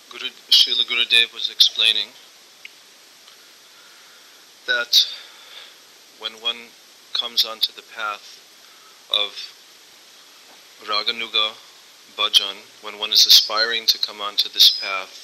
Srila Gurudev was explaining that when one comes onto the path of Raganuga Bhajan, when one is aspiring to come onto this path,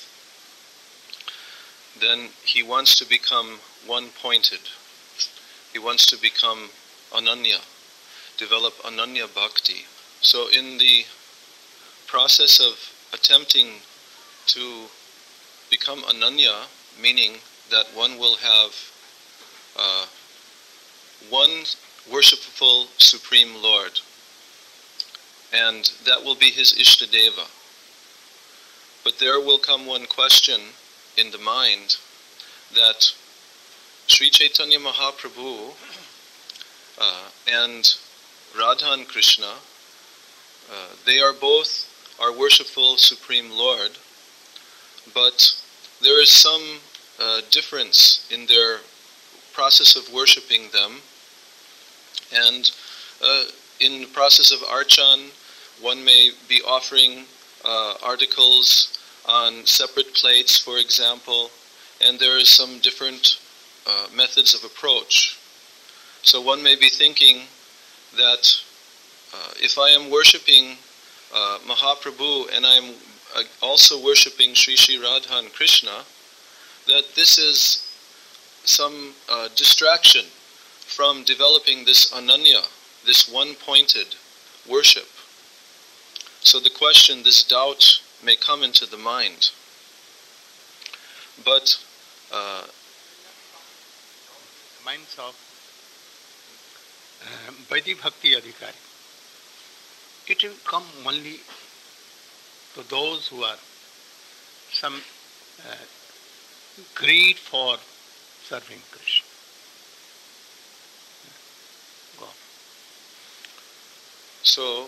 then he wants to become one-pointed. He wants to become Ananya, develop Ananya Bhakti. So in the process of attempting to become Ananya, meaning that one will have one worshipful Supreme Lord, and that will be his Ishtadeva. But there will come one question in the mind that Sri Chaitanya Mahaprabhu and Radha and Krishna, they are both our worshipful Supreme Lord, but there is some difference in their process of worshipping them, and in the process of Archan, one may be offering articles on separate plates, for example, and there is some different methods of approach. So one may be thinking that if I am worshipping Mahaprabhu and I am also worshipping Sri Sri Radha and Krishna, that this is some distraction from developing this Ananya, this one-pointed worship. So the question, this doubt may come into the mind. But minds of Vaidhi Bhakti Adhikari, it will come only to those who are some greed for serving Krishna. Go on. So,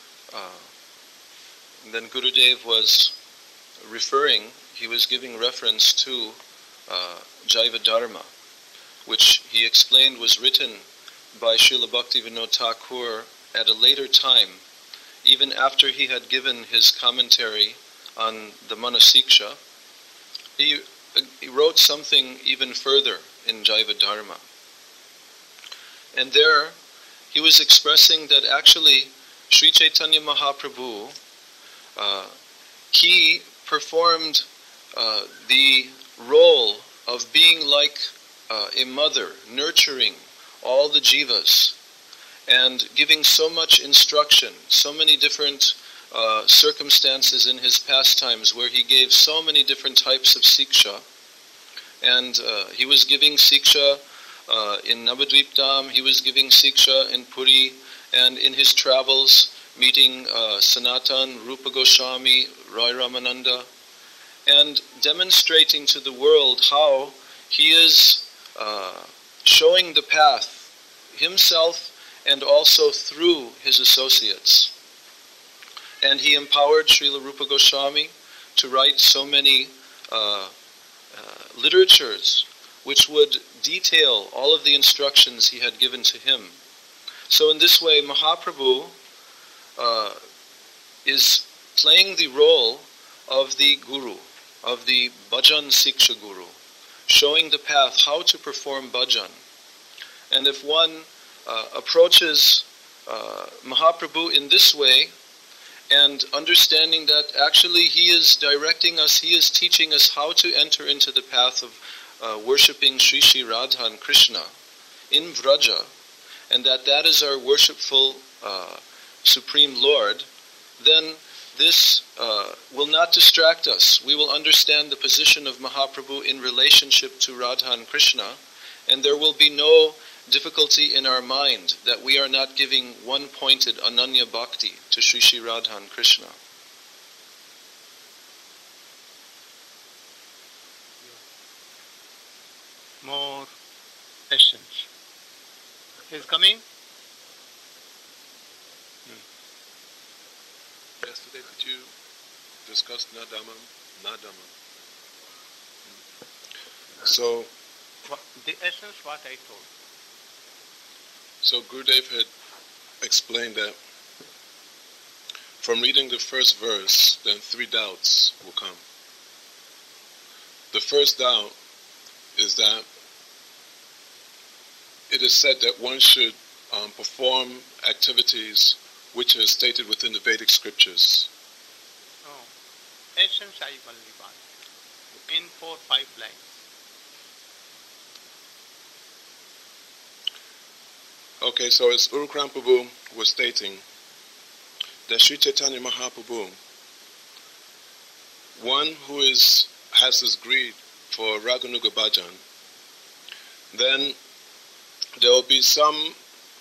then Gurudev was referring, he was giving reference to Jaiva Dharma, which he explained was written by Srila Bhaktivinoda Thakur at a later time, even after he had given his commentary on the Manasiksha. He wrote something even further in Jaiva Dharma. And there he was expressing that actually Sri Chaitanya Mahaprabhu, he performed the role of being like a mother, nurturing all the jivas and giving so much instruction, so many different circumstances in his pastimes where he gave so many different types of siksha. And he was giving siksha in Navadvip Dham, he was giving siksha in Puri, and in his travels meeting Sanatan, Rupa Goswami, Roy Ramananda, and demonstrating to the world how he is showing the path himself and also through his associates. And he empowered Srila Rupa Goswami to write so many literatures which would detail all of the instructions he had given to him. So in this way, Mahaprabhu is playing the role of the guru, of the bhajan siksha guru, showing the path how to perform bhajan. And if one approaches Mahaprabhu in this way, and understanding that actually he is directing us, he is teaching us how to enter into the path of worshipping Sri Sri Radha and Krishna in Vraja, and that is our worshipful Supreme Lord, then this will not distract us. We will understand the position of Mahaprabhu in relationship to Radha and Krishna, and there will be no difficulty in our mind that we are not giving one-pointed Ananya Bhakti to Sri Sri Radha and Krishna. More questions? Is coming? Yesterday, could you discuss Nadamam? So, the essence what I told. So Gurudev had explained that from reading the first verse, then 3 doubts will come. first doubt is that it is said that one should perform activities which are stated within the Vedic scriptures. No. Essence I only want. In 4 or 5 lines. Okay, so as Urukram Prabhu was stating, that Sri Chaitanya Mahaprabhu, one who has this greed for Raganuga Bhajan, then there will be some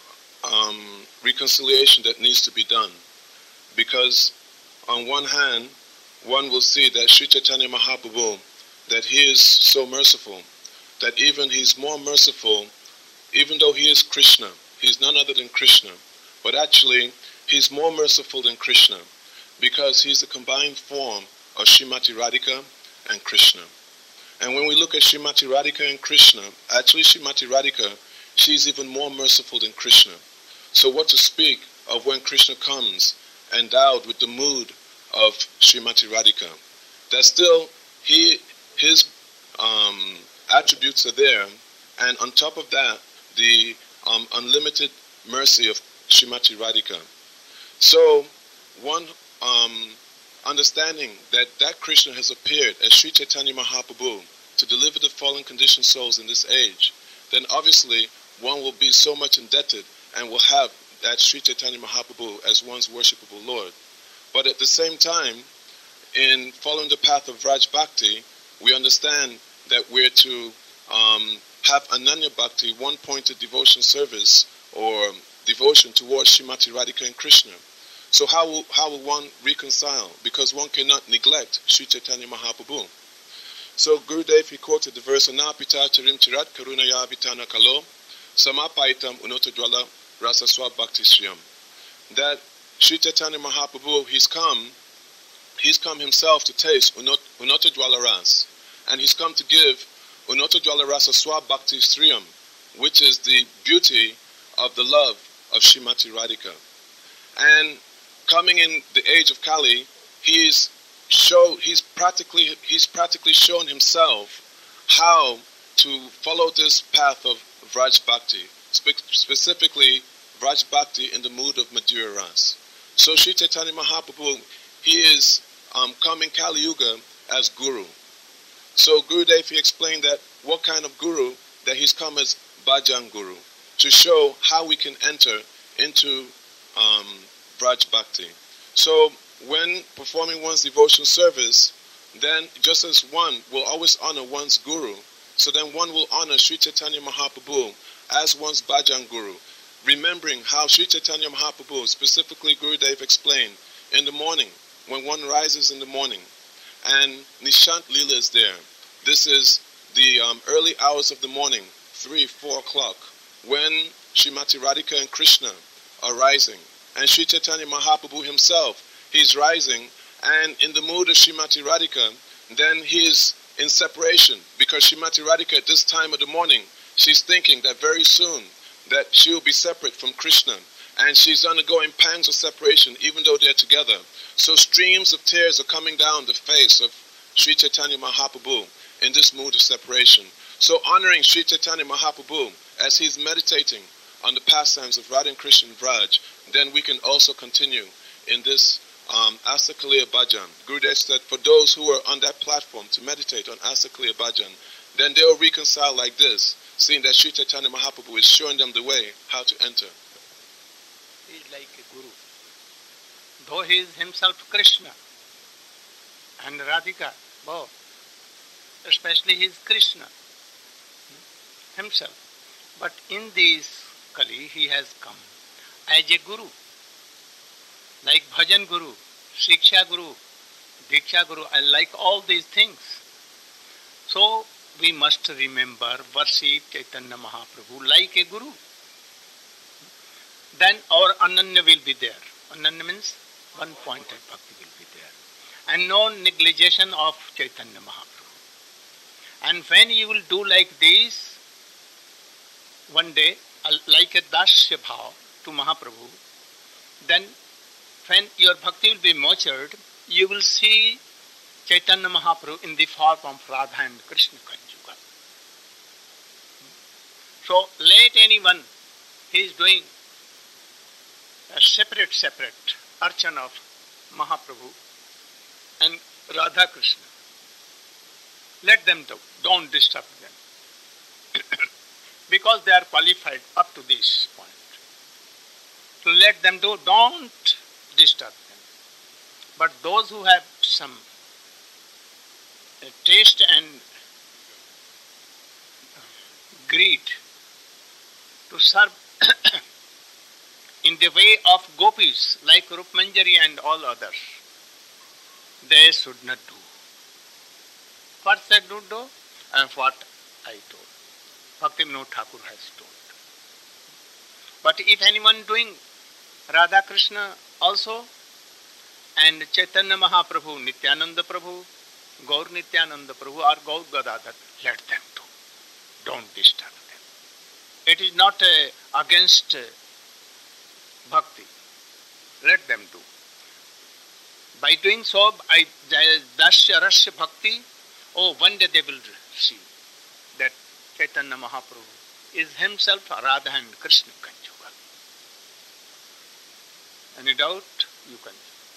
reconciliation that needs to be done. Because on one hand, one will see that Sri Chaitanya Mahaprabhu, that he is so merciful, that even he's more merciful, even though he is Krishna, he's none other than Krishna, but actually he's more merciful than Krishna, because he's a combined form of Srimati Radhika and Krishna. And when we look at Srimati Radhika and Krishna, actually Srimati Radhika, she's even more merciful than Krishna. So what to speak of when Krishna comes endowed with the mood of Srimati Radhika? That still his attributes are there, and on top of that, the unlimited mercy of Srimati Radhika. So one understanding that Krishna has appeared as Sri Chaitanya Mahaprabhu to deliver the fallen conditioned souls in this age, then obviously one will be so much indebted and will have that Sri Chaitanya Mahaprabhu as one's worshipable Lord. But at the same time, in following the path of Vraj Bhakti, we understand that we're to have Ananya Bhakti, one-pointed devotion service or devotion towards Srimati Radhika and Krishna. So how will one reconcile? Because one cannot neglect Sri Chaitanya Mahaprabhu. So Gurudev, he quoted the verse, Anapita charim chirat karunaya vitana kalo samapaitam unotodwala rasaswa bhakti sriyam. That Sri Chaitanya Mahaprabhu, he's come himself to taste unotodwala ras, and he's come to give unotodwala rasaswa bhakti sriyam, which is the beauty of the love of Srimati Radhika. And coming in the age of Kali, he's practically shown himself how to follow this path of Vraj Bhakti, specifically Vraj Bhakti in the mood of Madhura Ras. So Sri Chaitanya Mahaprabhu, he is coming Kali Yuga as Guru. So Gurudev, he explained that what kind of Guru, that he's come as Bhajan Guru, to show how we can enter into Vraj Bhakti. So when performing one's devotion service, then just as one will always honor one's Guru, so then one will honor Sri Chaitanya Mahaprabhu as one's Bhajan Guru, remembering how Sri Chaitanya Mahaprabhu, specifically Gurudev explained, in the morning, when one rises in the morning, and Nishant Leela is there. This is the early hours of the morning, 3, 4 o'clock, when Srimati Radhika and Krishna are rising. And Sri Chaitanya Mahaprabhu himself, he's rising, and in the mood of Srimati Radhika, then he is in separation, because Srimati Radhika at this time of the morning, she's thinking that very soon that she will be separate from Krishna, and she's undergoing pangs of separation even though they're together. So streams of tears are coming down the face of Sri Chaitanya Mahaprabhu in this mood of separation. So honoring Sri Chaitanya Mahaprabhu as he's meditating on the pastimes of Radha and Krishna and Vraj, then we can also continue in this Asakaliya Bhajan. Gurudev said for those who are on that platform to meditate on Asakaliya Bhajan, then they will reconcile like this, seeing that Sri Chaitanya Mahaprabhu is showing them the way how to enter. He is like a guru. Though he is himself Krishna and Radhika, both, especially he is Krishna himself. But in this Kali, he has come as a guru, like Bhajan Guru, Shiksha Guru, Diksha Guru, and like all these things. So we must remember, worship Chaitanya Mahaprabhu like a guru. Then our Ananya will be there. Ananya means one-pointed bhakti will be there. And no negligence of Chaitanya Mahaprabhu. And when you will do like this, one day, like a Dasya Bhav to Mahaprabhu, then when your bhakti will be matured, you will see Chaitanya Mahaprabhu in the form of Radha and Krishna conjugal. So let anyone, he is doing a separate archana of Mahaprabhu and Radha Krishna. Let them do, don't disturb them. Because they are qualified up to this point. So let them do, don't disturb them. But those who have some taste and greed to serve in the way of gopis like Rupmanjari and all others, they should not do. What they do and what I told. Bhaktivinoda Thakur has told. But if anyone doing Radha Krishna also and Chaitanya Mahaprabhu, Nityananda Prabhu, Gaur Nityananda Prabhu or Gaur Gadadhar, let them do. Don't disturb them. It is not against bhakti. Let them do. By doing so, Dasya Rasya Bhakti, one day they will see that Chaitanya Mahaprabhu is himself Radha and Krishna conjugal. Any doubt? You can.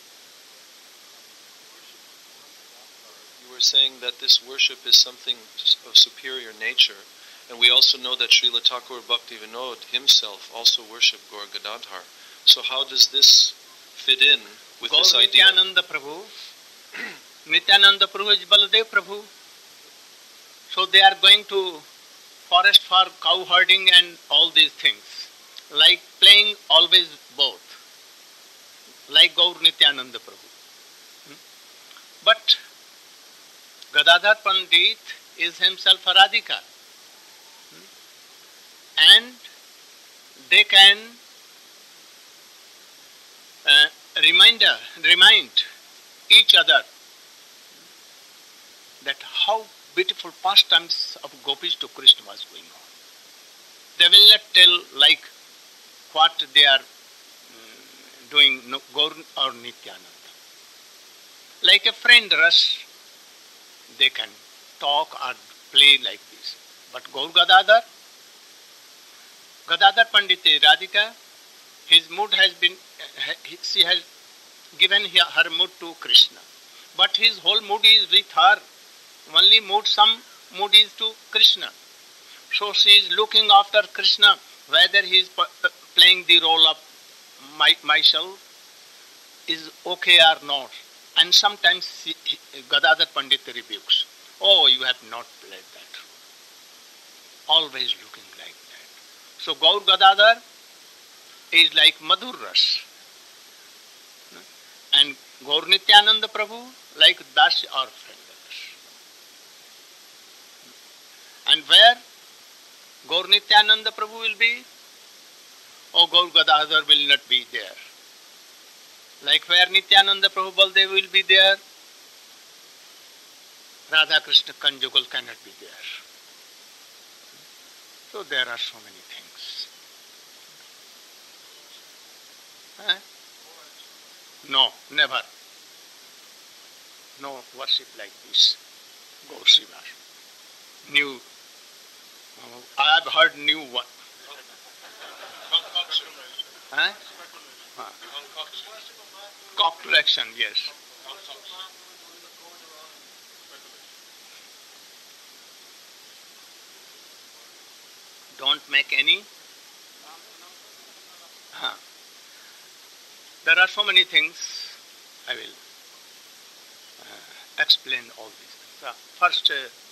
You were saying that this worship is something of superior nature, and we also know that Srila Thakur Bhaktivinoda himself also worshipped Gaur Gadadhar. So how does this fit in with Gaur this idea? Nityananda Prabhu, Nityananda Prabhu is Baladev Prabhu. So they are going to forest for cow herding and all these things, like playing always both, like Gaur Nityananda Prabhu. But Gadadhar Pandit is himself a Radhika. And they can remind each other that how beautiful pastimes of gopis to Krishna was going on. They will not tell like what they are doing Gaur or Nityananda. Like a friend rush, they can talk or play like this. But Gaur Gadadhar Pandit Radhika, his mood has been, she has given her mood to Krishna. But his whole mood is with her. Only mood, some mood is to Krishna. So she is looking after Krishna, whether he is playing the role of myself is okay or not. And sometimes Gadadhar Pandit rebukes. Oh, you have not played that role. Always looking like that. So Gaur Gadadhar is like Madhur Ras. And Gaur Nityananda Prabhu like Dasya or friend Ras. And where Gaur Nityananda Prabhu will be, Gaur Gadadhar will not be there. Like where Nityananda Prabhu Baldev will be there, Radha Krishna conjugal cannot be there. So there are so many things. No, never. No worship like this. Gaur Shiva. New. I have heard new one. Concoction, yes. Don't make any. There are so many things. I will explain all these things. First,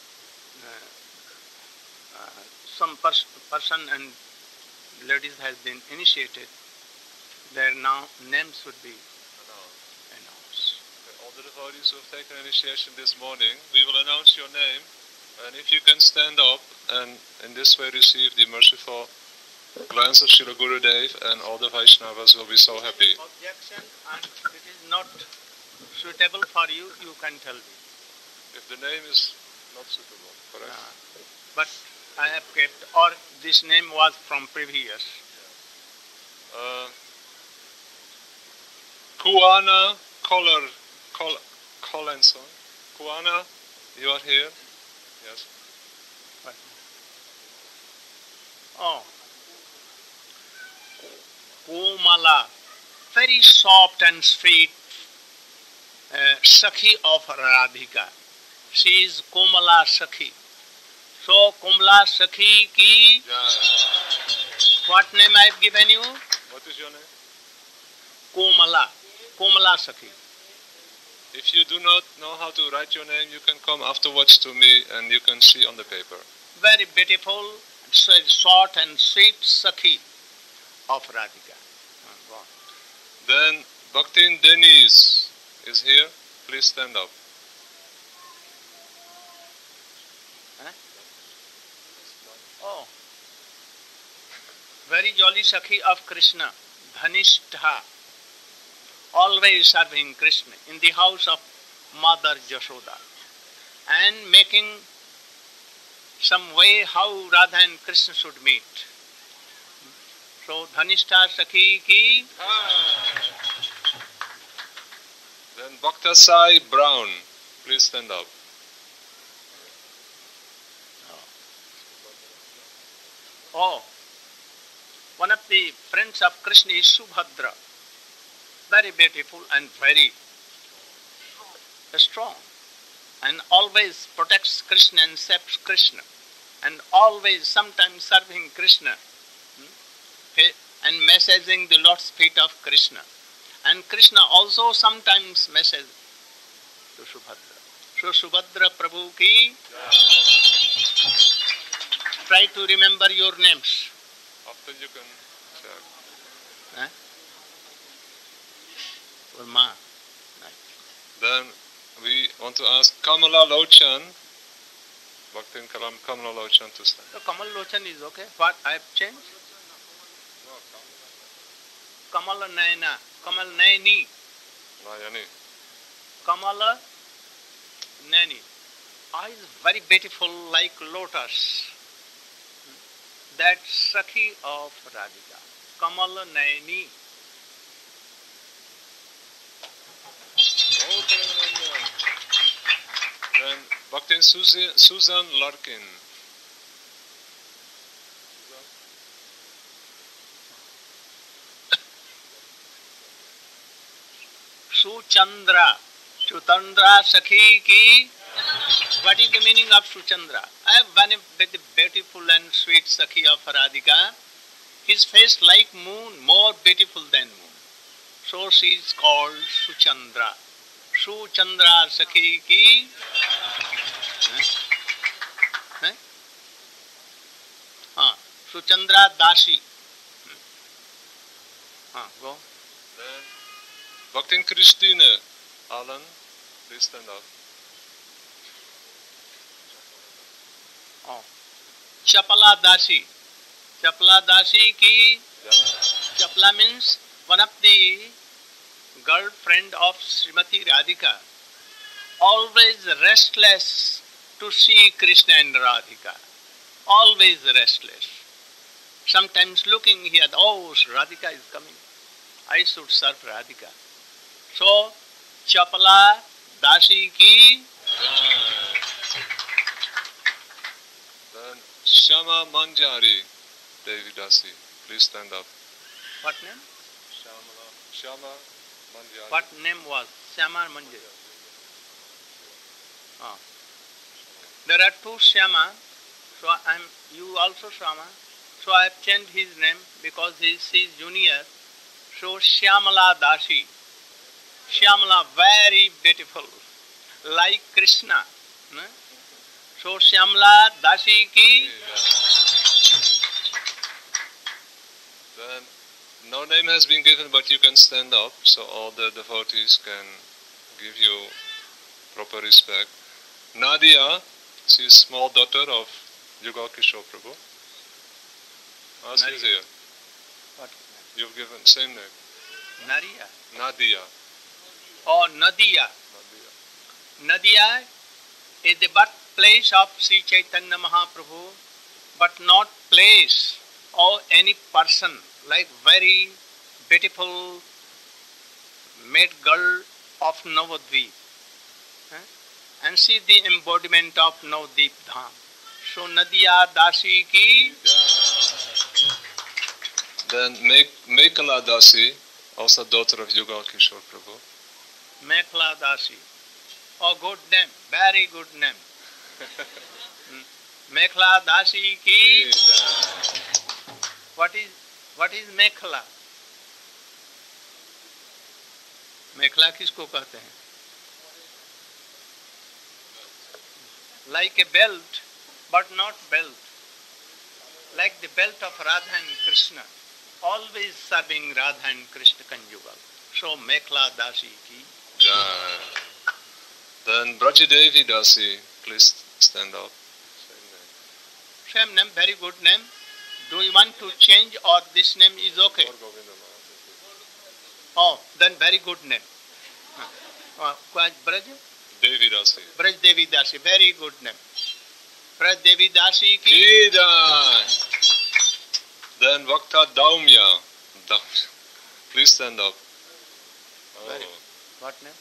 some person and ladies has been initiated. Their now names should be announced. All the devotees who have taken initiation this morning, we will announce your name, and if you can stand up and in this way receive the merciful glance of Srila Gurudev, and all the Vaishnavas will be so happy. Objection, and it is not suitable for you, you can tell me. If the name is not suitable, correct? But I have kept, or this name was from previous. Kuana Collinson. Kuana, you are here? Yes. Oh. Komala, very soft and sweet Sakhi of Radhika. She is Komala Sakhi. So Komala Sakhi ki, what name I have given you? What is your name? Komala. Komala Sakhi. If you do not know how to write your name, you can come afterwards to me and you can see on the paper. Very beautiful, short and sweet Sakhi of Radhika. Go on. Then Bhaktin Denise is here. Please stand up. Oh, very jolly Sakhi of Krishna, Dhanishtha, always serving Krishna in the house of Mother Jashoda and making some way how Radha and Krishna should meet. So Dhanishtha Sakhi ki. Then Bhakta Sai Brown, please stand up. Oh, one of the friends of Krishna is Subhadra. Very beautiful and very strong. And always protects Krishna and accepts Krishna. And always sometimes serving Krishna. And messaging the Lord's feet of Krishna. And Krishna also sometimes messages to Subhadra. So Subhadra Prabhu ki. Try to remember your names. After you can check. Or Ma. Then we want to ask Kamala Lochan, Bhaktin Kalam Kamala Lochan to stand. So Kamal Lochan is okay. What I have changed? Kamala Naina. Kamal Naini. Nayani. Kamala Naini. Eyes very beautiful like lotus. That Sakhi of Radhika. Kamala Naini. Then Bhaktin Susan Larkin. Suchandra. Sutandra Sakhi ki. What is the meaning of Suchandra? I have one very beautiful and sweet Sakhi of Radhika. His face like moon, more beautiful than moon. So she is called Suchandra. Suchandra Sakhi ki. Suchandra Dashi. Go. Then Bhaktin Christine Alan, please stand up. Chapala Dashi. Chapala Dashi ki. Chapala means one of the girlfriend of Srimati Radhika. Always restless to see Krishna and Radhika. Always restless. Sometimes looking here, oh, Radhika is coming. I should serve Radhika. So, Chapala Dashi ki. Then Shama Manjari Devi Dasi, please stand up. What name? Shama Manjari. What name was? Shama Manjari. There are two Shama. So you also Shama. So I have changed his name because he is junior. So Shyamala Dashi. Shyamala, very beautiful. Like Krishna. So Shyamala Dashi ki. Then no name has been given, but you can stand up so all the devotees can give you proper respect. Nadia, she is small daughter of Yugal Kishore Prabhu. She is here. What? You've given same name. Nadia. Nadia. Oh, Nadia. Nadia is the birthplace of Sri Chaitanya Mahaprabhu, but not place or any person, like very beautiful maid girl of Navadvip. and see the embodiment of Navdeep Dham. So Nadia Dasi ki. Then Mekhala Dasi, also daughter of Yugal Kishore Prabhu. Mekhla Dasi. Oh, good name, very good name. Mekhla Dasi ki. What is Mekhla? मेखला किसको कहते हैं? Like a belt, but not belt. Like the belt of Radha and Krishna, always serving Radha and Krishna conjugal. So Mekhla Dasi ki. Jai. Then Brajadevi Dasi, please stand up. Same name, very good name. Do you want to change or this name is okay? Oh, then very good name. Braj? Devi Dasi. Braj Devi Dasi, very good name. Braj Devi Dasi ki. Ki Jai. Then Vakta Daumya. Please stand up. Very good. What name?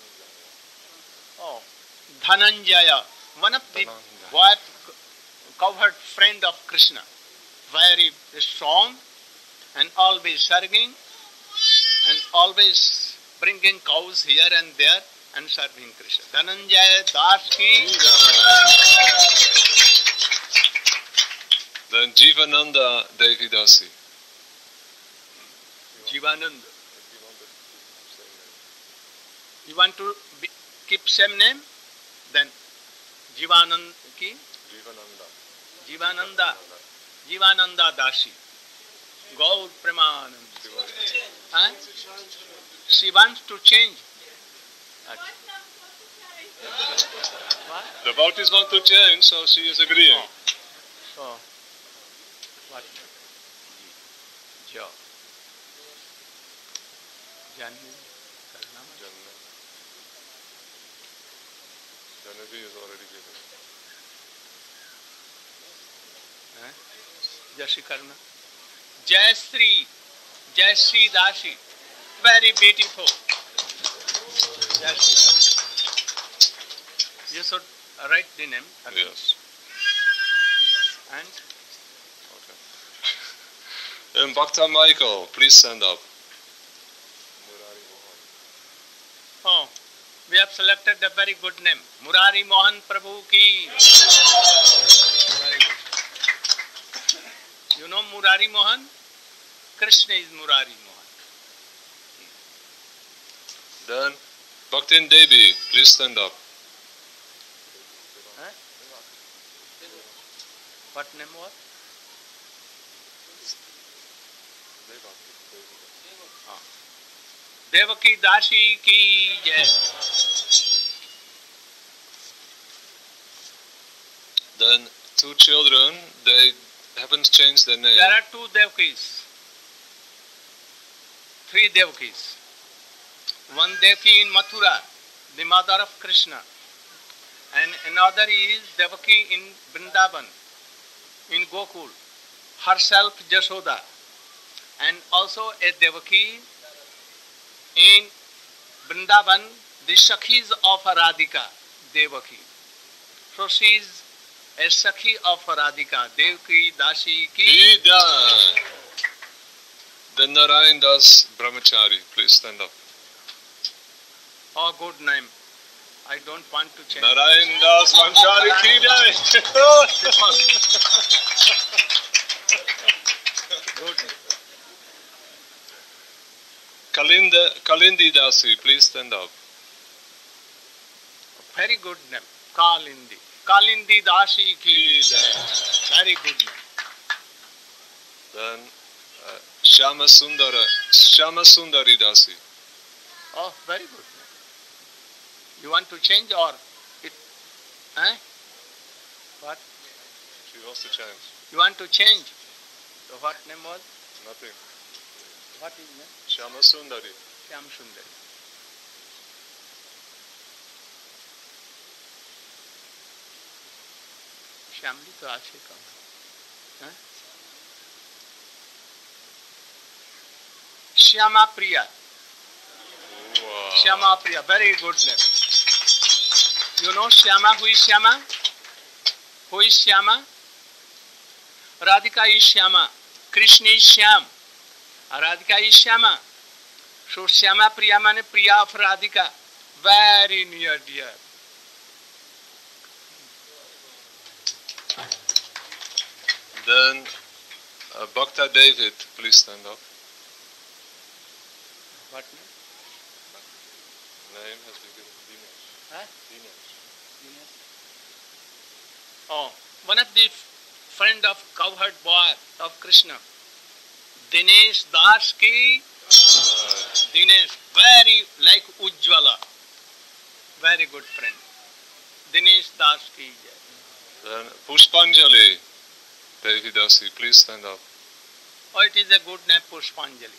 Oh, Dhananjaya, one of the covered friend of Krishna. Very strong and always serving and always bringing cows here and there and serving Krishna. Dhananjaya Das ki. Then Jivananda Devi Dasi. Jivananda. You want to keep same name? Then Jivananda ki. Jivananda Dasi. Gaur Premanand. Huh? She wants to change. What? The devotees want to change, so she is agreeing. So, what? Jo. Janvi. Janavi is already given. Jai Karna. Jai Sri Dasi. Very beautiful. Jai Sri Dasi. You should write the name. Yes. And? Okay. And Bhakta Michael, please stand up. Oh, we have selected a very good name. Murari Mohan Prabhu ki. Very good. You know Murari Mohan? Krishna is Murari Mohan. Then Bhaktin Devi, please stand up. Huh? What name was? Devaki Dasi ki jai. Then two children, they haven't changed their name. There are two Devakis. Three Devakis. One Devaki in Mathura, the mother of Krishna. And another is Devaki in Vrindavan, in Gokul, herself Jashoda. And also a Devaki in Vrindavan, the Sakhis of Radhika, Devaki. So she is a Sakhi of Radhika, Devaki Dasi ki. Then Narayan Das Brahmachari, please stand up. Oh, good name. I don't want to change. Narayan Das Brahmachari ki jai. Good name. Kalindi Dasi, please stand up. Very good name. Kalindi. Kalindi Dasi ki jai. Very good name. Then Shama Sundari Dasi. Oh, very good name. You want to change or it? Eh? What? She wants to change. You want to change? So what name was? Nothing. What is name? Shama Sundari. Shyam Sundari. श्यामली तो आज ही कम है श्यामा प्रिया Wow. Shyama Priya very good name You know Shyama? Who is Shyama? Who is Shyama? Radhika is Shyama. Krishna is Shyam. Radhika is Shyama. So Shyama Priya means Priya of Radhika. Very near dear. Then Bhakta David, please stand up. What name? Name has been given Dinesh. Huh? Dinesh. Oh, one of the friend of cowherd boy of Krishna, Dinesh Das ki. Dinesh, very like Ujjwala. Very good friend. Dinesh Das ki. Then Pushpanjali Devidasi, please stand up. Oh, it is a good name, Pushpanjali.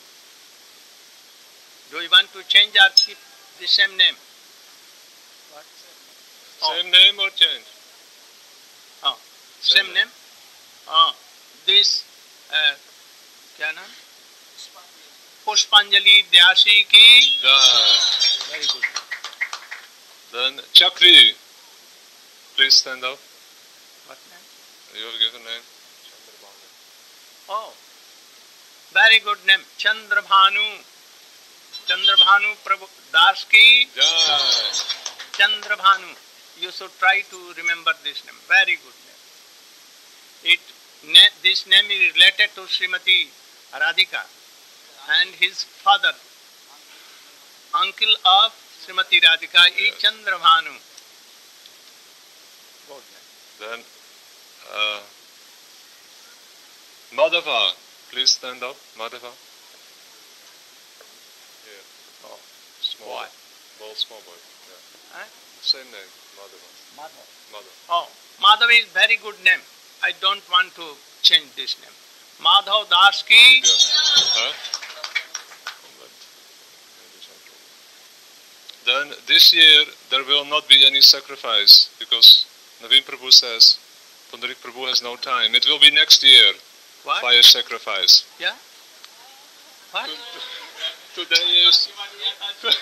Do you want to change or keep the same name? What? Same name or change? Oh, same name? Oh, this, क्या नाम? Pushpanjali Dhyasi ki. Very good. Then Chakri, please stand up. What name? You have given name. Oh, very good name. Chandrabhanu. Chandrabhanu Prabhu Das ki. Chandrabhanu. You should try to remember this name. Very good name. This name is related to Srimati Radhika and his father, uncle of Srimati Radhika is Chandrabhanu. Good name. Then Madhava, please stand up. Madhava. Here. Oh, small Boy. Small boy. Yeah. Huh? Same name, Madhava. Madhava. Oh, Madhav is very good name. I don't want to change this name. Madhav Das ki. Huh? Then this year there will not be any sacrifice because Naveen Prabhu says Pundarik Prabhu has no time. It will be next year. What? Fire sacrifice. Yeah? What? Today is Don't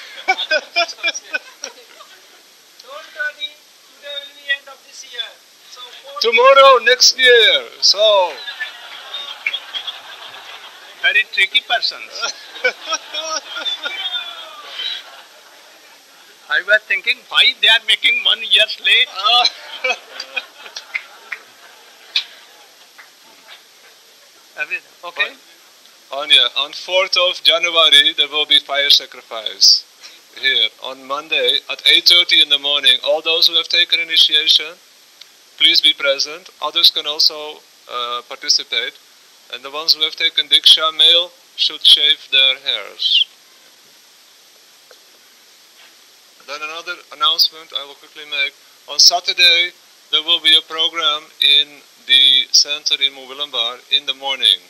worry, today will be end of this year. So tomorrow, next year. So Very tricky persons. I was thinking why they are making 1 year late. Everything. Okay? On 4th of January there will be fire sacrifice here. On Monday at 8:30 in the morning, all those who have taken initiation, please be present. Others can also participate. And the ones who have taken Diksha, male, should shave their hairs. Then another announcement I will quickly make. On Saturday there will be a program in the center in Movilambar in the morning.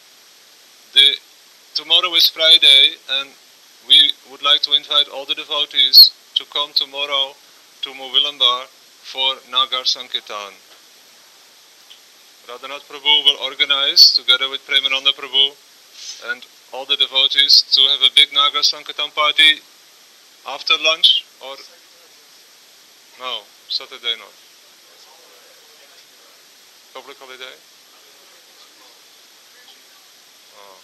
Tomorrow is Friday and we would like to invite all the devotees to come tomorrow to Movilambar for Nagar Sankirtan. Radhanath Prabhu will organize together with Premananda Prabhu and all the devotees to have a big Nagar Sankirtan party after lunch or... No, Saturday not. Public holiday? Oh.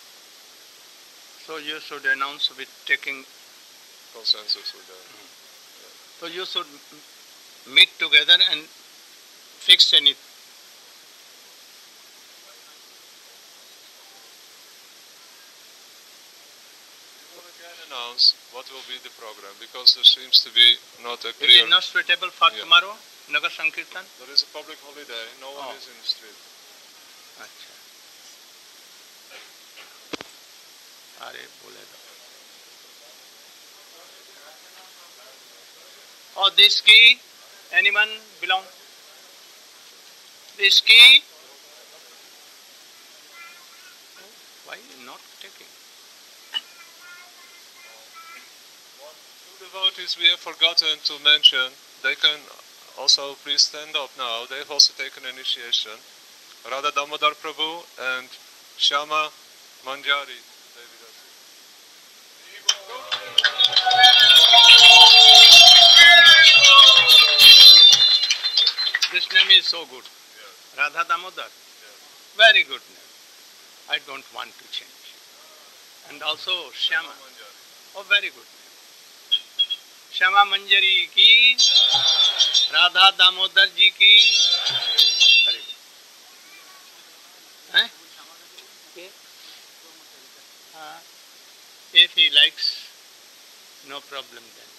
So you should announce with taking... Consensus with that. So you should meet together and fix anything. Announce what will be the program because there seems to be not a It clear... is not suitable for Yeah. tomorrow, Nagar Sankirtan? There is a public holiday, no one is in the street. अच्छा अरे बोलेगा और this key, anyone belong? This key? Why not taking? Two devotees we have forgotten to mention, they can also please stand up now. They have also taken initiation. Radha Damodar Prabhu and Shyama Manjari. Devidasi. First name is so good. Radha Damodar. Very good name. I don't want to change. And also Shyama. Oh, very good name. Shyama Manjari ki, Radha Damodar ji ki. Very good. Eh? If he likes, no problem then.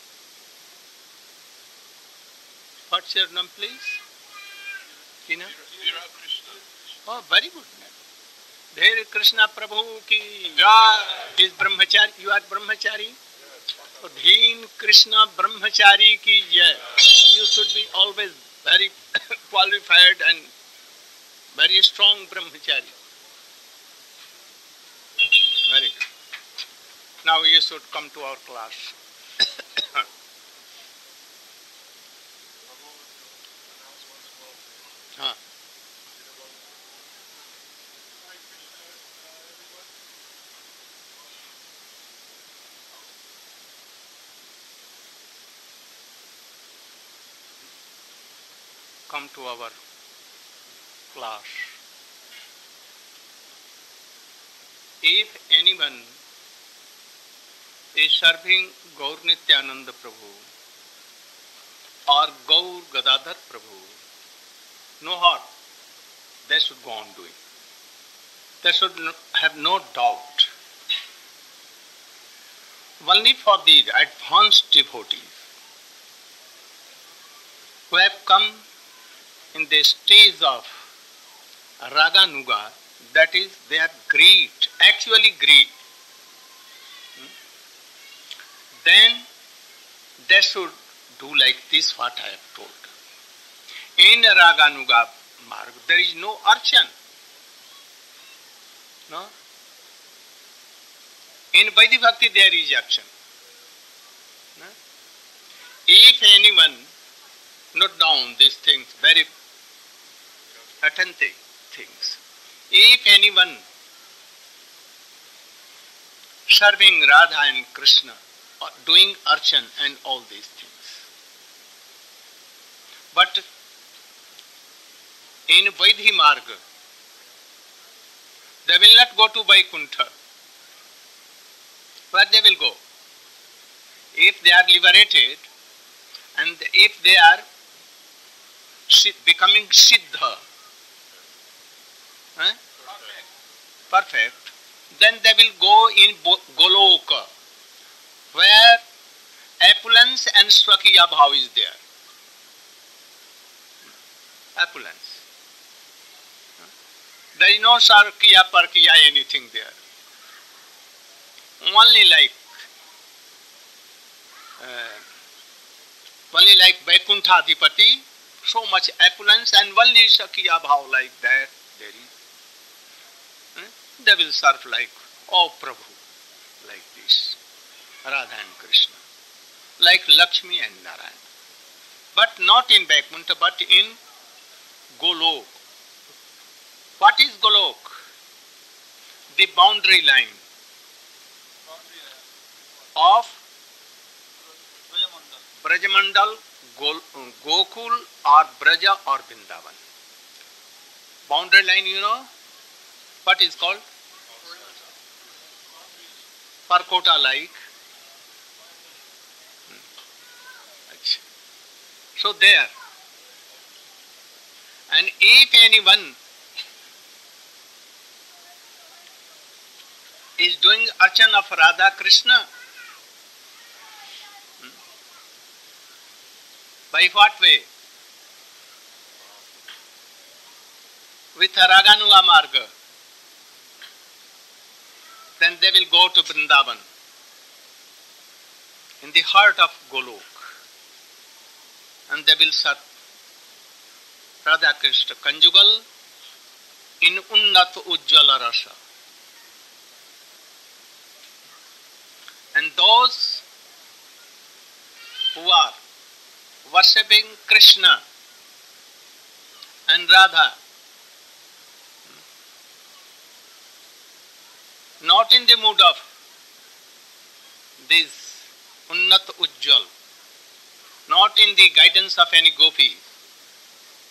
What's your name, please? Tina? Oh, very good name. Dhere Krishna Prabhu ki. He is brahmachari. You are brahmachari. So, Dheen Krishna brahmachari ki jai. You should be always very qualified and very strong brahmachari. Very good. Now you should come to our class. Huh. Come to our class. If anyone is serving Gaur Nityananda Prabhu or Gaur Gadadhar Prabhu, no harm. They should go on doing. They should have no doubt. Only for these advanced devotees who have come in the stage of Raganuga, that is, they are greed, actually greed. Then they should do like this, what I have told. In Raganuga Marg, there is no archan. No? In Vaidhi Bhakti there is action. No? If anyone note down these things, very attentive things. If anyone serving Radha and Krishna, or doing archan and all these things, but in Vaidhi Marga, they will not go to Vaikuntha. Where they will go? If they are liberated and if they are becoming Siddha, perfect, then they will go in Goloka, where opulence and Swakiya Bhav is there. Opulence. There is no Sarkiya, Parkiya, anything there. Only like Vaikuntha Adhipati, so much opulence, and only Sakiya Bhav like that there is. They will serve like, oh Prabhu, like this, Radha and Krishna, like Lakshmi and Narayana. But not in Vaikuntha, but in Golok. What is Golok? The boundary line of Brajamandal, Gokul or Braja or Vrindavan. Boundary line, you know? What is called? Parkota like. So there. And if anyone is doing archan of Radha Krishna, by what way? With Raganuga Marga. Then they will go to Vrindavan, in the heart of Golok, and they will serve Radha Krishna conjugal in Unnat Ujjvala Rasa. And those who are worshipping Krishna and Radha, not in the mood of this Unnat Ujjal, not in the guidance of any gopi,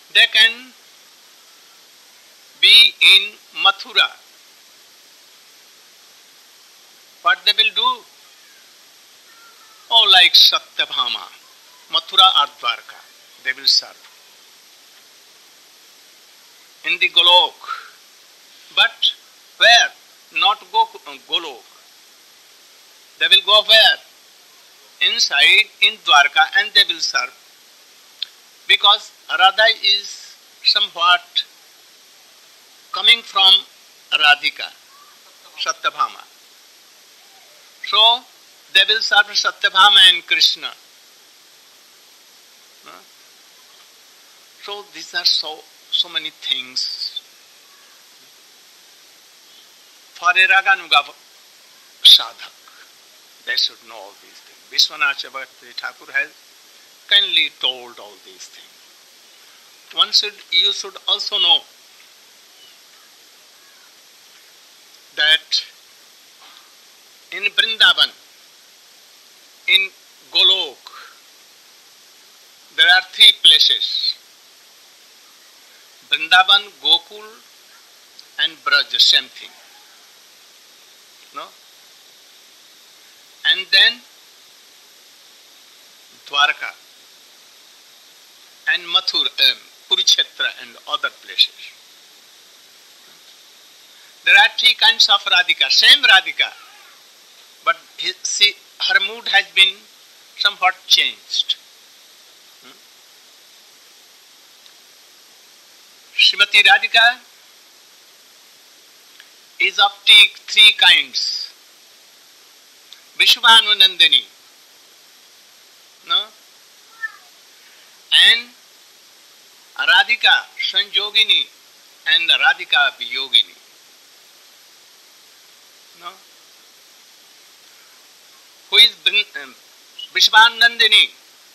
They can be in Mathura. What they will do? Oh, like Satyabhama, Mathura or Dwarka, they will serve. In the Golok. But where? Not Golok. They will go where? Inside, in Dwarka, and they will serve. Because Radha is somewhat coming from Radhika, Satyabhama. So, they will serve Satyabhama and Krishna. So, these are so many things. For a Raganuga sadhak, they should know all these things. Vishwanath Chakravarti Thakur has kindly told all these things. You should also know that in Vrindavan, in Golok, there are 3 places. Vrindavan, Gokul and Braj, same thing. No? And then Dwarka and Mathura, Kurukshetra and other places. There are 3 kinds of Radhika, same Radhika, but her mood has been somewhat changed. Srimati Radhika is of 3 kinds. Vishwanunandini, no? And Radhika Sanjogini and Radhika Viyogini. No? Who is Vishwanandini?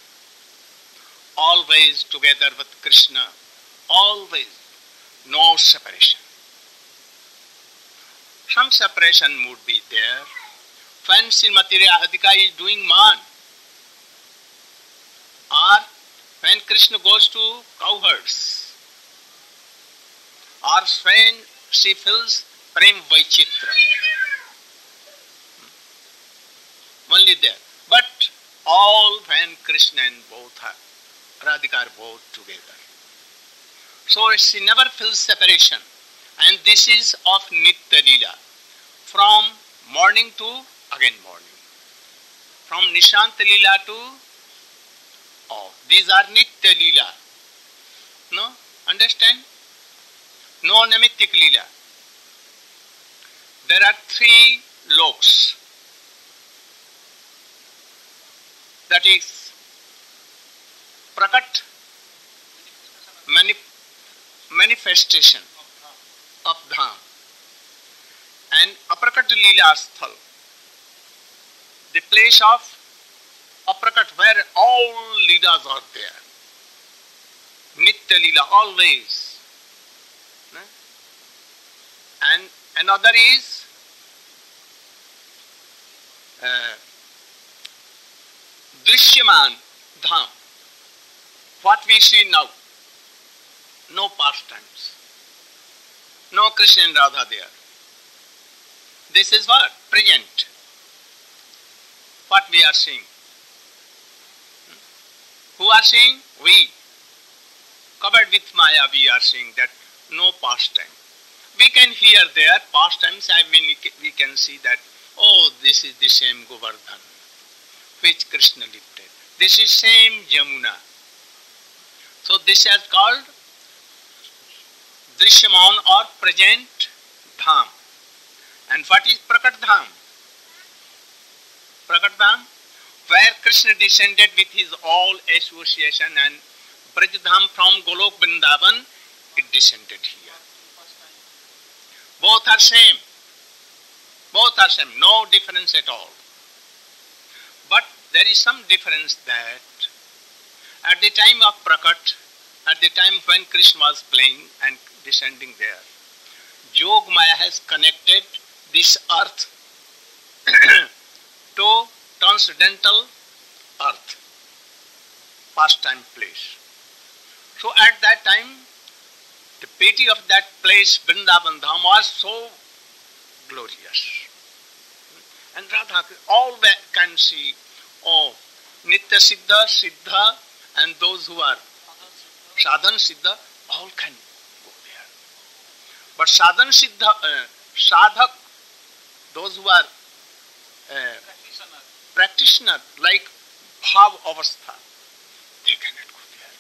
Always together with Krishna. Always. No separation. Some separation would be there. When Srimati Radhika is doing man, or when Krishna goes to cowherds, or when she feels Prem Vaichitra. Only there. But all when Krishna and Radhika are both together. So she never feels separation. And this is of Nitya Leela. From morning to again morning. From Nishant Leela to these are Nitya Leela. No? Understand? No Namittik Leela. There are 3 loks. That is Prakat, manifestation of Dham, and Aprakat Leela Sthal, the place of Aprakat where all Leelas are there. Nitya Leela always. And another is Drishyaman Dham. What we see now. No pastimes. No Krishna and Radha there. This is what? Present. What we are seeing. Who are seeing? We. Covered with Maya we are seeing that no pastime. We can hear there pastimes and we can see that, oh, this is the same Govardhan which Krishna lifted. This is same Jamuna. So this is called Drishyaman or present Dham. And what is Prakat Dham? Prakat Dham, where Krishna descended with his all association, and Braj Dham from Golok Vrindavan, it descended here. Both are same. Both are same. No difference at all. But there is some difference that at the time of Prakat, at the time when Krishna was playing and descending there, Jog Maya has connected this earth to transcendental earth, pastime place. So at that time, the beauty of that place, Vrindavan Dham, was so glorious. And Radha, all can see, oh, Nitya Siddha, Siddha, and those who are Sadhan Siddha, all can go there. But Sadhan Siddha, Sadhak, those who are practitioner, like Bhav Avastha, they cannot go there.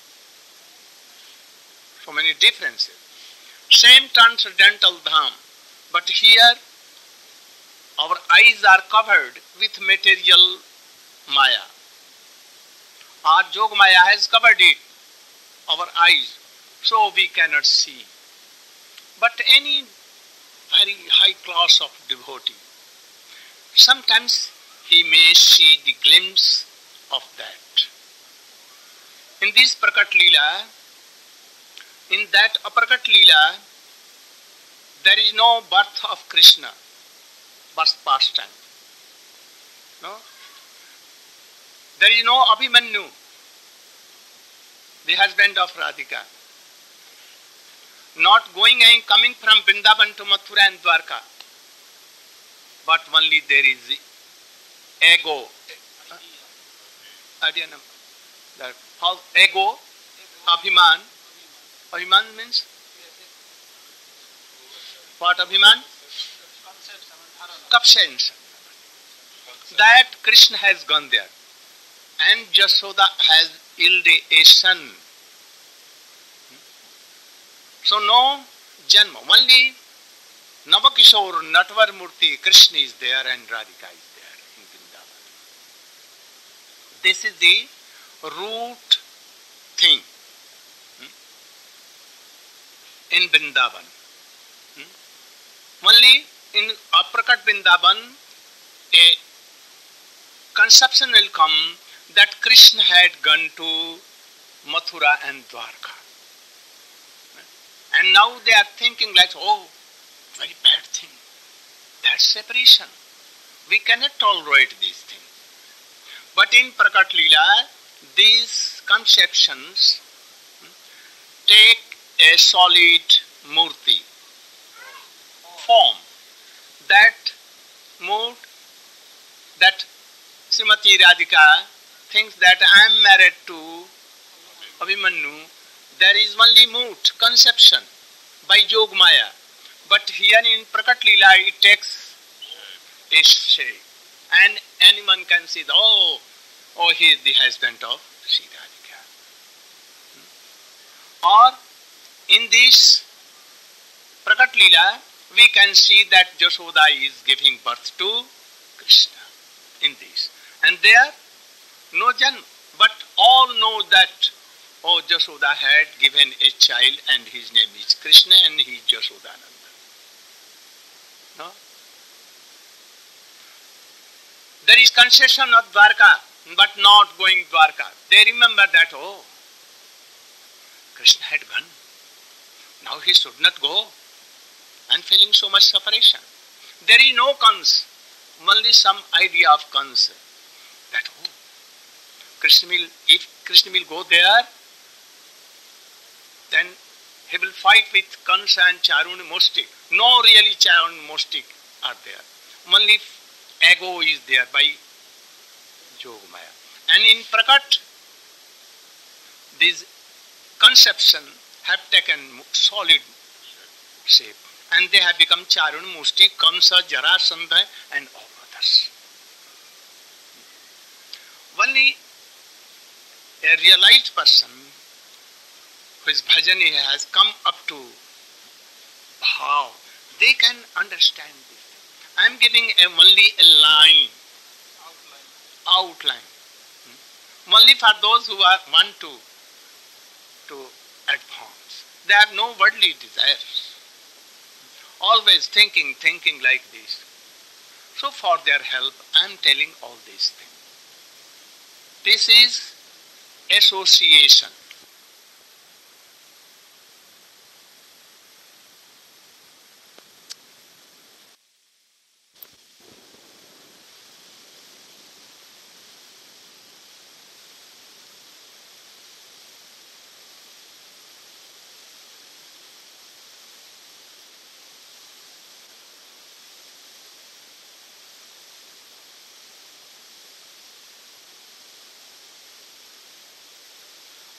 So many differences. Same transcendental dham, but here our eyes are covered with material Maya. Our Jog Maya has covered it, our eyes, so we cannot see. But any very high class of devotee, sometimes he may see the glimpse of that. In this Prakat Leela, in that Aprakat Leela, there is no birth of Krishna, birth pastime. No? There is no Abhimanyu, the husband of Radhika. Not going and coming from Vrindavan to Mathura and Dwarka. But only there is ego. That ego, Abhiman. Abhiman means? What Abhiman? Conception. That Krishna has gone there. And Jasoda has yielded a son. So no Janma. Only Navakishore, Natvar Murti, Krishna is there and Radhika is there in Vrindavan. This is the root thing in Vrindavan. Only in Aprakat Vrindavan, a conception will come that Krishna had gone to Mathura and Dwarka. And now they are thinking like, oh, very bad thing. That's separation. We cannot tolerate these things. But in Prakat Leela, these conceptions take a solid murti, form. That mood, that Srimati Radhika thinks that I am married to Abhimanyu, there is only mood, conception by Yogmaya. But here in Prakat Leela it takes a shape. And anyone can see, oh, he is the husband of Sri Radhika. Or in this Prakat Leela, we can see that Jashoda is giving birth to Krishna in this. And there, no Janma, but all know that, oh, Jashoda had given a child and his name is Krishna and he is Jashodananda. No? There is concession of Dwarka, but not going Dwarka. They remember that, oh, Krishna had gone. Now he should not go. And feeling so much separation. There is no cons, only some idea of cons. That, oh, if Krishna will go there, then he will fight with Kansa and Charun Mostik. No really Charun Mostik are there. Only ego is there by Yogmaya. And in Prakat, these conception have taken solid shape. And they have become Charun, Musti, Kamsa, Jarasandha and all others. Only a realized person whose bhajan has come up to bhav, they can understand this. I am giving only a line, outline. Only for those who want to advance. They have no worldly desires. Always thinking like this. So for their help, I am telling all these things. This is association.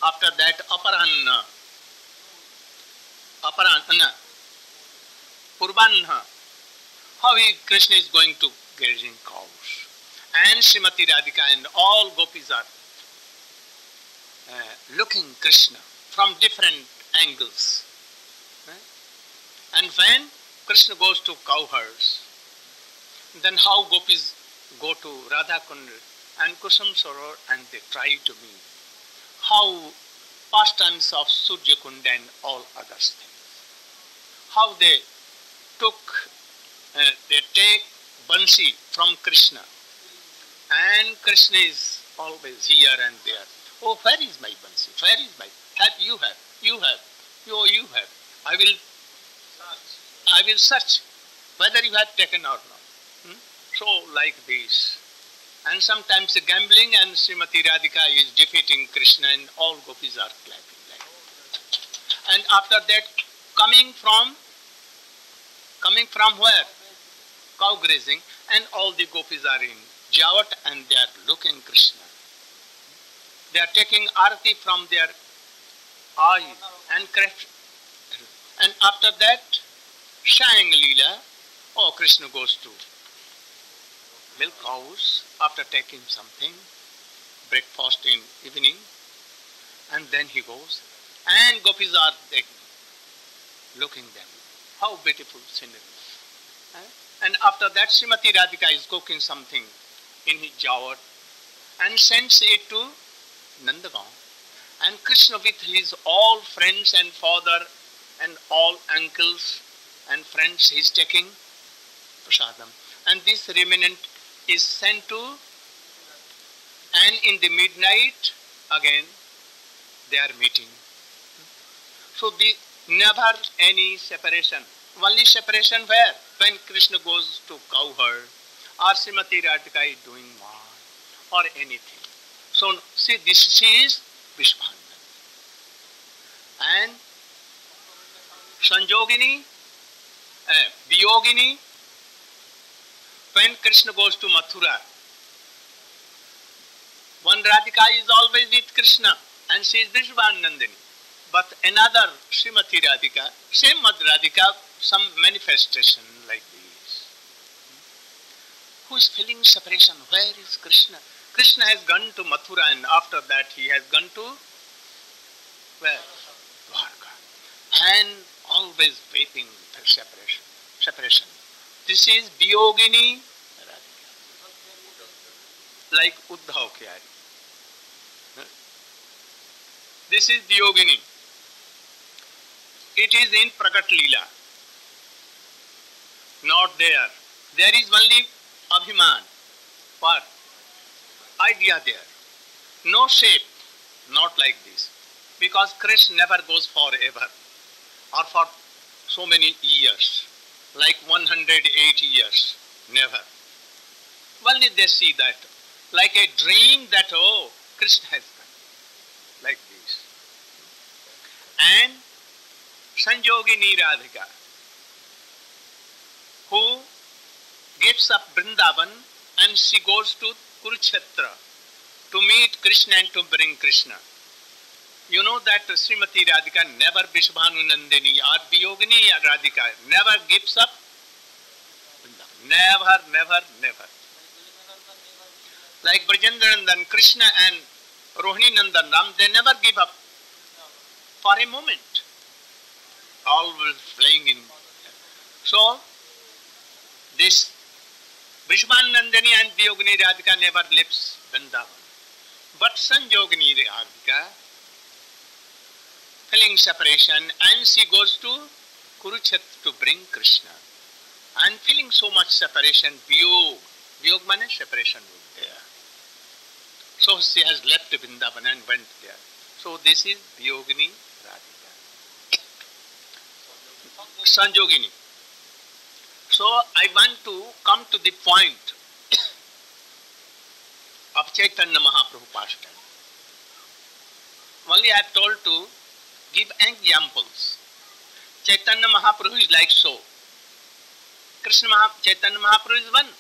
After that, Aparanna, Purvanna, how Krishna is going to grazing cows. And Srimati Radhika and all gopis are looking Krishna from different angles. And when Krishna goes to cowherds, then how gopis go to Radha Kund and Kusum Saror and they try to meet. How pastimes of Surya Kund and all other things. How they take Bansi from Krishna. And Krishna is always here and there. Oh, where is my Bansi? Where is my? You have. I will search whether you have taken or not. So like this. And sometimes gambling and Srimati Radhika is defeating Krishna and all gopis are clapping like that. And after that, coming from where? Cow grazing, and all the gopis are in Jawat and they are looking Krishna. They are taking arati from their eye and craft. And after that, Shayang Leela, Krishna goes to milk cows after taking something, breakfast in evening, and then he goes, and gopis are looking them. How beautiful scenery. And after that, Srimati Radhika is cooking something in his jawat and sends it to Nandagaon. And Krishna with his all friends and father and all uncles and friends, he is taking prasadam. And this remnant is sent to, and in the midnight again they are meeting. So never any separation. Only separation where? When Krishna goes to cowherd or Srimati Radhika is doing one or anything. So see, she is Vishwananda. And Sanjogini, Viyogini, when Krishna goes to Mathura, one Radhika is always with Krishna and she is Vishwanandini. But another Srimati Radhika, same Mad Radhika, some manifestation like this. Who is feeling separation? Where is Krishna? Krishna has gone to Mathura and after that he has gone to where? Dwarka. And always waiting for separation. This is Viyogini Radhika. Like Uddhav Kyari. This is Viyogini. It is in Prakat Leela. Not there. There is only Abhiman. What? Idea there. No shape. Not like this. Because Krishna never goes forever. Or for so many years. Like 180 years. Never. Only they see that. Like a dream that, Krishna has come. Like this. And Sanjogini Radhika, who gives up Vrindavan and she goes to Kurukshetra to meet Krishna and to bring Krishna. You know that Srimati Radhika never Vishbhanu Nandini or Viyogini Radhika never gives up Vrindavan. Never. Like Brajendranandan, Krishna and Rohini Nandan Ram, they never give up for a moment. Always playing in. So, this Vishwanandani and Viyogini Radhika never leaves Vrindavan. But Sanjogini Radhika, feeling separation, and she goes to Kurukshetra to bring Krishna. And feeling so much separation, Viyog means separation was there. So she has left Vrindavan and went there. So this is Viyogini Radhika. Sanjogini. So I want to come to the point of Chaitanya Mahaprabhu pastime. Only I have told to give examples. Chaitanya Mahaprabhu is like so. Chaitanya Mahaprabhu is one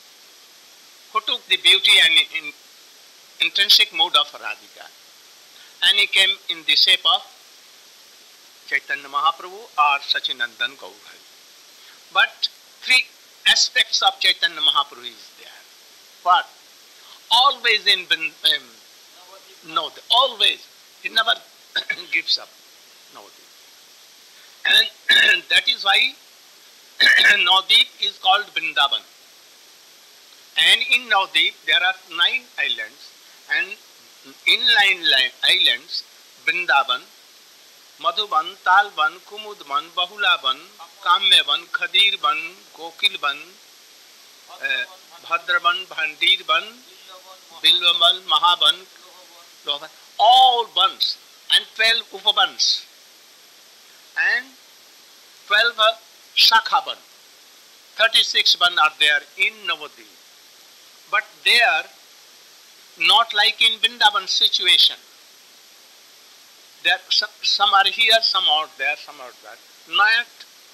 who took the beauty and intrinsic mood of Radhika and he came in the shape of Chaitanya Mahaprabhu or Sachinandan Gaurhari. But three aspects of Chaitanya Mahaprabhu is there. What? Always in Navadvip. Always. He never gives up. Navadvip. And that is why Navadvip is called Vrindavan. And in Navadvip there are 9 islands, and in 9 islands, Vrindavan, Madhuban, Talban, Kumudban, Bahulaban, Kamyavan, Khadirban, Gokilban, Bhadraban, Bhandirban, Bilvaban, Mahaban, Lovan, all bans, and 12 Upabans, and 12 Shakhaban. 36 ban are there in Navadvip. But they are not like in Vrindavan situation. There, some are here, some are there, some are there. Not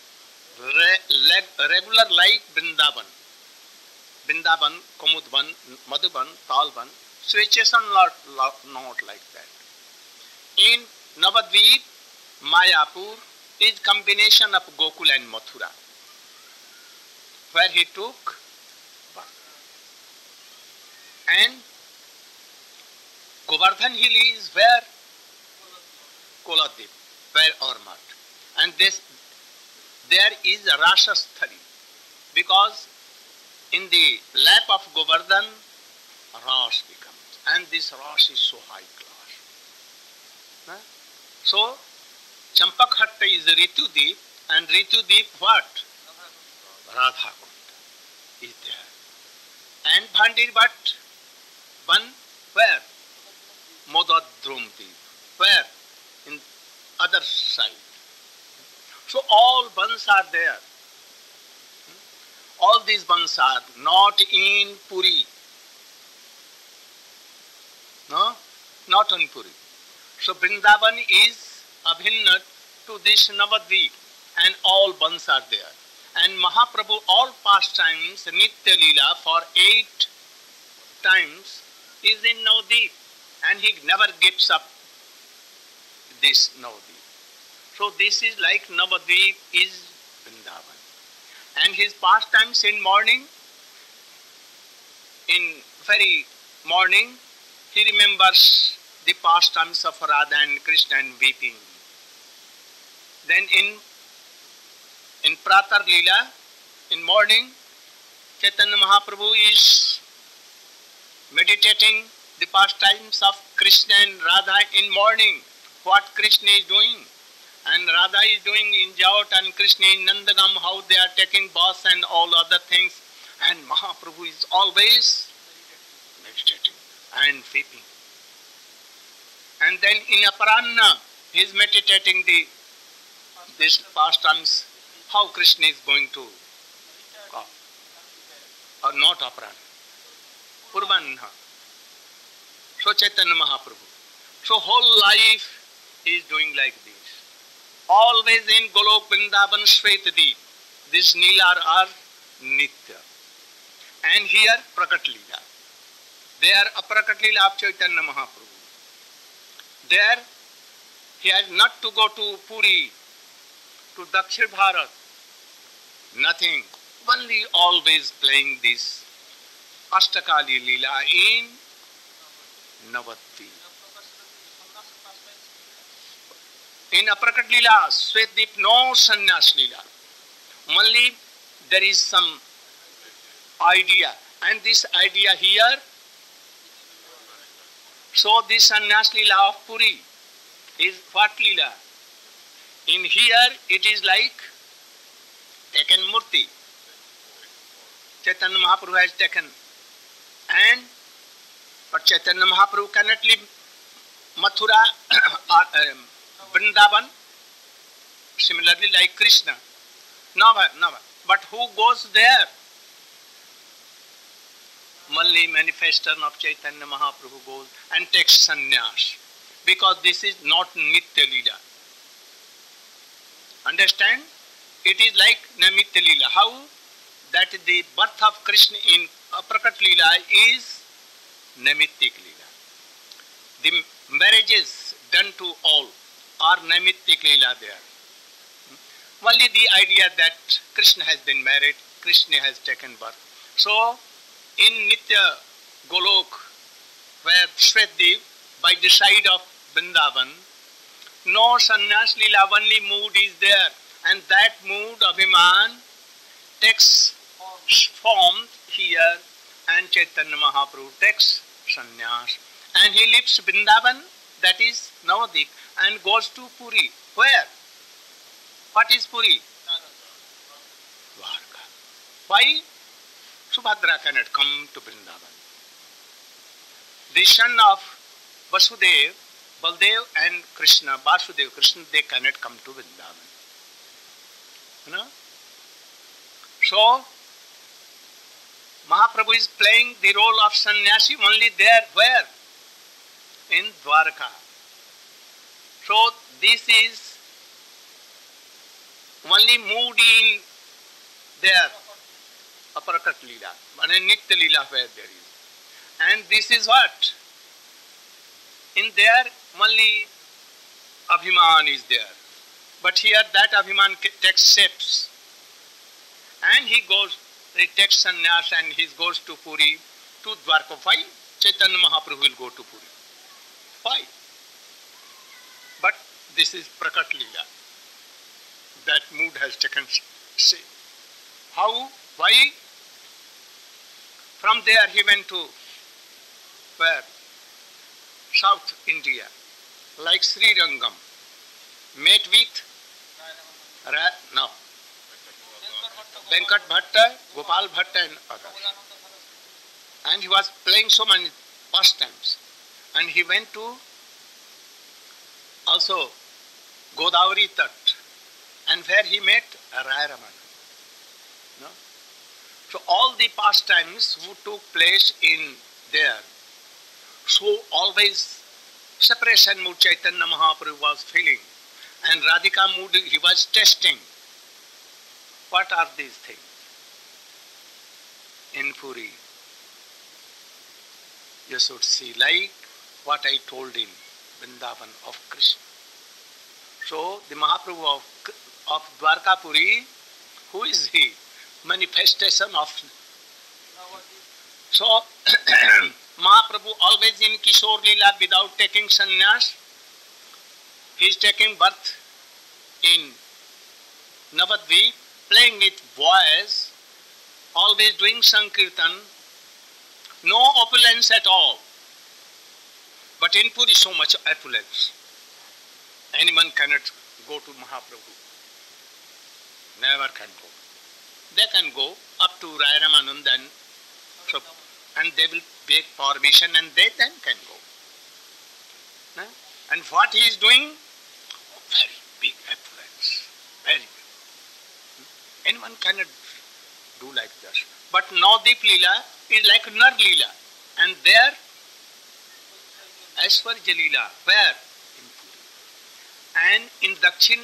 regular like Vrindavan. Vrindavan, Kumudban, Madhuban, Talban, situation not like that. In Navadvip, Mayapur is combination of Gokul and Mathura, where he took birth. And Govardhan Hill is where Koladip, where Ormat. And there is a Rashasthali, because in the lap of Govardhan, Rash becomes. And this Rash is so high class. So, Champakhatta is Ritudip, and Ritudip what? Radha Kunda is there. And Bhandirbat, one where? Modadrumdeep, where? In other side. So all bans are there. All these bans are not in Puri. No? Not in Puri. So Vrindavan is abhinna to this Navadvip, and all bans are there. And Mahaprabhu, all pastimes, Nitya Leela for 8 times is in Navadvip, and he never gives up this Navadvip. So this is like Navadvip is Vrindavan. And his pastimes in morning, in very morning, he remembers the pastimes of Radha and Krishna and weeping. Then in Pratar Leela, in morning, Chaitanya Mahaprabhu is meditating the pastimes of Krishna and Radha in morning, what Krishna is doing. And Radha is doing in Jaot, and Krishna in Nandagam, how they are taking baths and all other things. And Mahaprabhu is always meditating and weeping. And then in Aparanna, he is meditating these pastimes, how Krishna is going to, or not Aparanna, Purvanna. So Chaitanya Mahaprabhu. So whole life he is doing like this. Always in Golok, Vrindavan, Shvetadip. These Nilar are Nitya. And here Prakat Leela. They are a Prakat Leela of Chaitanya Mahaprabhu. There he has not to go to Puri, to Dakshir Bharat. Nothing. Only always playing this Ashtakali Leela in Navadvip. In Aprakat Leela, Svetdip, no Sannyas Leela. Only there is some idea. And this idea here, so this Sannyas Leela of Puri is what Leela? In here it is like taken Murti. Chaitanya Mahaprabhu has taken. But Chaitanya Mahaprabhu cannot leave Mathura or Vrindavan, similarly like Krishna. Never. But who goes there? Only manifestation of Chaitanya Mahaprabhu goes and takes sannyas. Because this is not Nitya Leela. Understand? It is like Namitya Leela. How? That the birth of Krishna in Prakat Leela is Namitya Leela. The marriages, done to all, or Naimittik Leela there. Only the idea that Krishna has been married, Krishna has taken birth. So, in Nitya Golok, where Shveddev, by the side of Vrindavan, no sannyas lila, only mood is there, and that mood, Abhiman, takes form here, and Chaitanya Mahaprabhu takes sannyas, and he leaves Vrindavan, that is Navadik, and goes to Puri. Where? What is Puri? Dwarka. Why? Subhadra cannot come to Vrindavan. The son of Vasudev, Baldev and Krishna, Vasudev, Krishna, they cannot come to Vrindavan. You know? So, Mahaprabhu is playing the role of sannyasi only there. Where? In Dwarka. So, this is only mood in there, Aparakat Leela, and a Nitya Leela where there is. And this is what? In there, only Abhiman is there. But here that Abhiman takes shapes. And he goes, he takes sannyas and he goes to Puri, to Dwarka. Why? Chaitanya Mahaprabhu will go to Puri. Why? But this is Prakat Leela. That mood has taken shape. How? Why? From there he went to where? South India, like Sri Rangam. Met with Venkat Bhatta, Gopal Bhatta and others. And he was playing so many pastimes. And he went to also Godavari Tat, and where he met Rai Ramana. No? So all the pastimes who took place in there, so always separation mood Chaitanya Mahaprabhu was feeling, and Radhika mood he was testing. What are these things? In Puri, you should see like what I told in Vrindavan of Krishna. So the Mahaprabhu of Dwarka Puri, who is he? Manifestation of. So Mahaprabhu always in Kishore Leela without taking sannyas. He is taking birth in Navadvip, playing with boys, always doing Sankirtan, no opulence at all. But in Puri so much opulence. Anyone cannot go to Mahaprabhu. Never can go. They can go up to Rai Ramanand and they will beg permission and they then can go. And what he is doing? Very big affluence. Very big. Anyone cannot do like this. But Navadip Leela is like Nar Leela. And there, Aishwarya Leela, where? In Puri. And in Dakshin,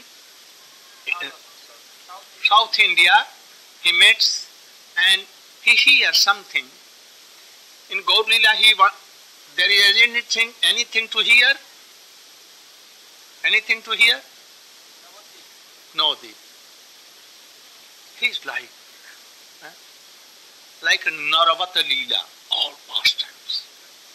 South India, he meets and he hears something. In Gaur Leela, there is anything to hear? Anything to hear? Navadip. He is like a Naravata Leela, all pastimes.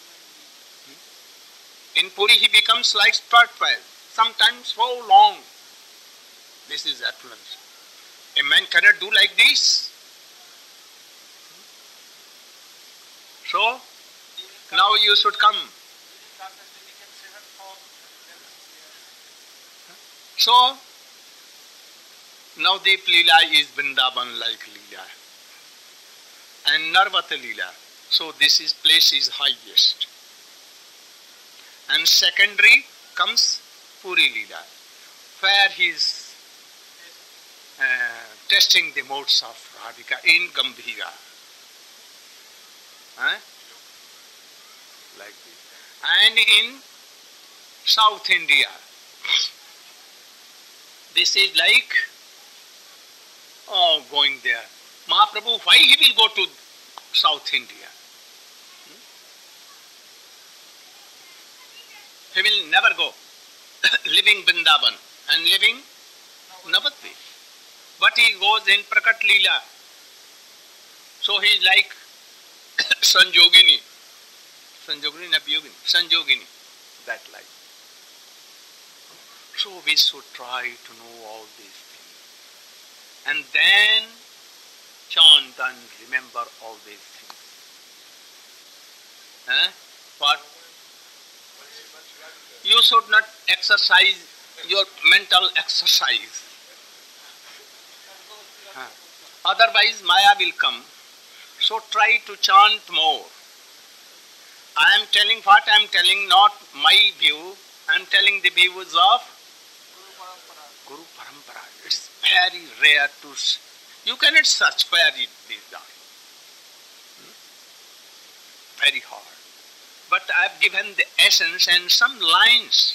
In Puri he becomes like tortoise, sometimes so long. This is affluence. A man cannot do like this. So, now you should come. So, Navadip Leela is Vrindavan like Leela. And Narvata Leela. So this is place is highest. And secondary comes Puri Leela, where he is testing the modes of Radhika in Gambhira. Like this. And in South India, this is like going there. Mahaprabhu, why he will go to South India? He will never go. living Vrindavan and living Navadvip. But he goes in Prakat Leela. So he is like Sanjogini. Sanjogini, not Yogini. Sanjogini. That like. So we should try to know all these things. And then chant and remember all these things. What? You should not exercise your mental exercise. Otherwise Maya will come. So try to chant more. I am telling what I am telling, not my view. I am telling the views of Guru Parampara. It's very rare to... You cannot search where it is done. Very hard. But I have given the essence and some lines.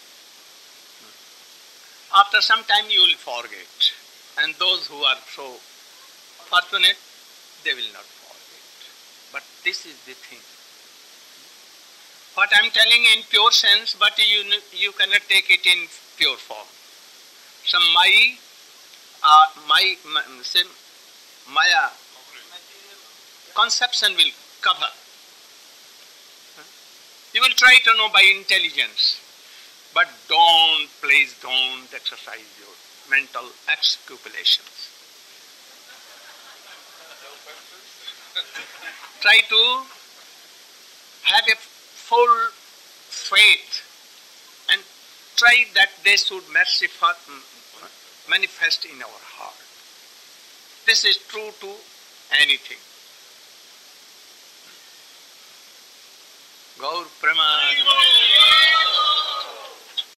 After some time you will forget. And those who are so fortunate, they will not forget. But this is the thing. What I am telling in pure sense, but you cannot take it in pure form. Some Maya conception will cover. You will try to know by intelligence, but please don't exercise your mental exculpations. Try to have a full faith and try that they should manifest in our heart. This is true to anything. Gaur Premanand.